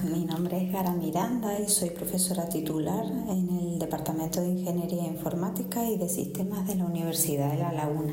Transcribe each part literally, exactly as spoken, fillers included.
mi nombre es Gara Miranda y soy profesora titular en el Departamento de Ingeniería Informática y de Sistemas de la Universidad de La Laguna.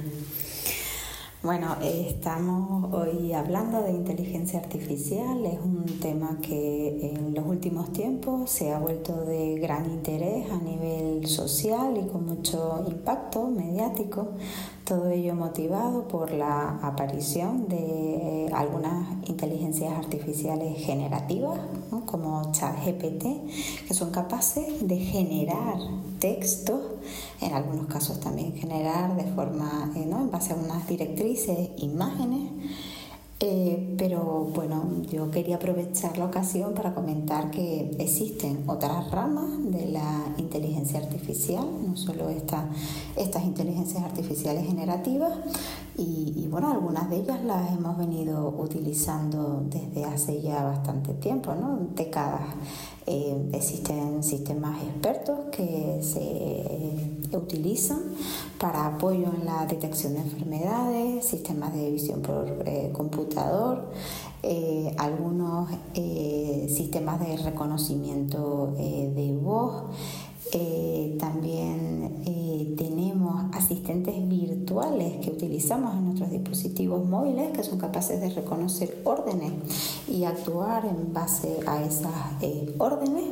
Bueno, estamos hoy hablando de inteligencia artificial. Es un tema que en los últimos tiempos se ha vuelto de gran interés a nivel social y con mucho impacto mediático. Todo ello motivado por la aparición de algunas inteligencias artificiales generativas, ¿no?, como ChatGPT, que son capaces de generar textos, en algunos casos también generar de forma, eh, ¿no?, en base a unas directrices, imágenes. Eh, pero bueno, yo quería aprovechar la ocasión para comentar que existen otras ramas de la inteligencia artificial, no solo esta, estas inteligencias artificiales generativas, y, y bueno, algunas de ellas las hemos venido utilizando desde hace ya bastante tiempo, ¿no?, décadas. Eh, existen sistemas expertos que se eh, utilizan para apoyo en la detección de enfermedades, sistemas de visión por eh, computador, eh, algunos eh, sistemas de reconocimiento eh, de voz. Eh, también eh, tenemos asistentes virtuales que utilizamos en nuestros dispositivos móviles, que son capaces de reconocer órdenes y actuar en base a esas eh, órdenes.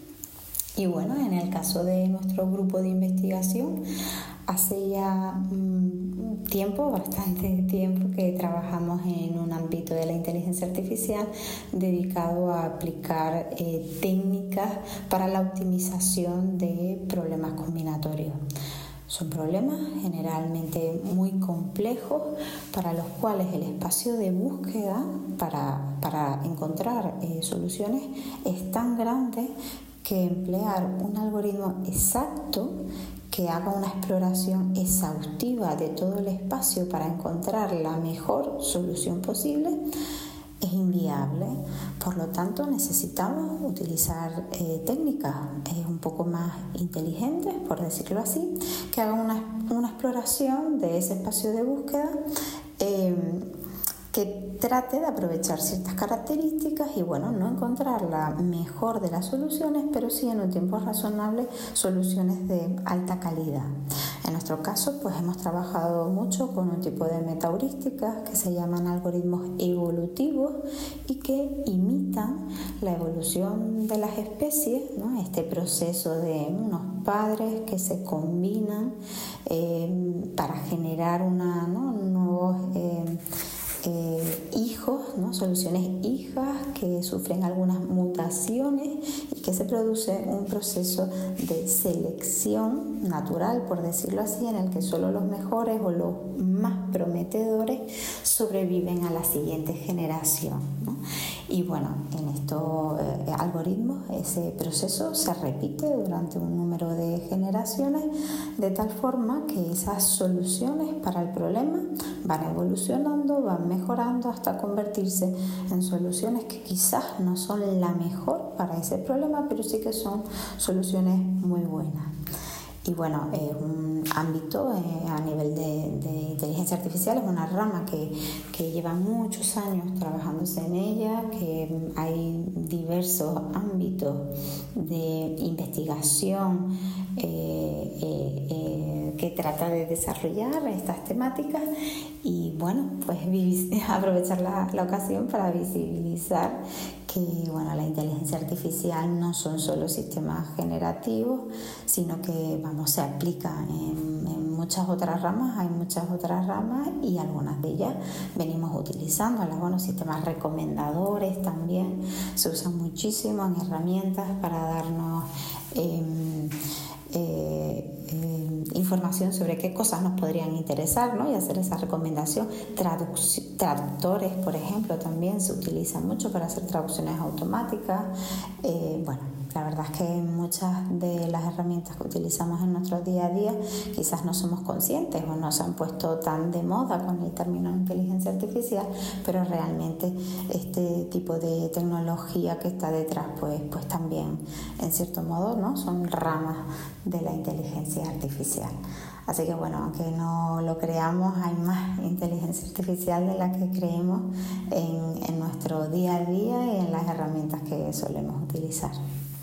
Y bueno, en el caso de nuestro grupo de investigación, hace ya mmm, tiempo, bastante tiempo, que trabajamos en un ámbito de la inteligencia artificial dedicado a aplicar eh, técnicas para la optimización de problemas combinatorios. Son problemas generalmente muy complejos para los cuales el espacio de búsqueda para, para encontrar eh, soluciones es tan grande que emplear un algoritmo exacto que haga una exploración exhaustiva de todo el espacio para encontrar la mejor solución posible es inviable. Por lo tanto, necesitamos utilizar eh, técnicas eh, un poco más inteligentes, por decirlo así, que hagan una, una exploración de ese espacio de búsqueda eh, que trate de aprovechar ciertas características y, bueno, no encontrar la mejor de las soluciones, pero sí en un tiempo razonable soluciones de alta calidad. En nuestro caso, pues hemos trabajado mucho con un tipo de metaheurísticas que se llaman algoritmos evolutivos y que imitan la evolución de las especies, ¿no?, este proceso de unos padres que se combinan eh, para generar una, ¿no?, nuevos eh, Eh, hijos, ¿no?, soluciones hijas que sufren algunas mutaciones y que se produce un proceso de selección natural, por decirlo así, en el que solo los mejores o los más prometedores sobreviven a la siguiente generación, ¿no? Y bueno, en estos eh, algoritmos ese proceso se repite durante un número de generaciones, de tal forma que esas soluciones para el problema van evolucionando, van mejorando hasta convertirse en soluciones que quizás no son la mejor para ese problema, pero sí que son soluciones muy buenas. Y bueno, es eh, un ámbito eh, a nivel de, de inteligencia artificial, es una rama que, que lleva muchos años trabajándose en ella, que hay diversos ámbitos de investigación eh, eh, eh, que trata de desarrollar estas temáticas y bueno, pues aprovechar la, la ocasión para visibilizar que bueno, la inteligencia artificial no son solo sistemas generativos, sino que vamos, se aplica en, en muchas otras ramas, hay muchas otras ramas y algunas de ellas venimos utilizándolas. Bueno, sistemas recomendadores también se usan muchísimo en herramientas para darnos eh, eh, eh, información sobre qué cosas nos podrían interesar, ¿no?, y hacer esa recomendación. Traduc- traductores, por ejemplo, también se utilizan mucho para hacer traducciones automáticas. Eh, bueno, la verdad es que muchas de las herramientas que utilizamos en nuestro día a día quizás no somos conscientes o no se han puesto tan de moda con el término inteligencia artificial, pero realmente este tipo de tecnología que está detrás, pues, pues también, en cierto modo, ¿no?, son ramas de la inteligencia artificial. Así que bueno, aunque no lo creamos, hay más inteligencia artificial de la que creemos en, en nuestro día a día y en las herramientas que solemos utilizar.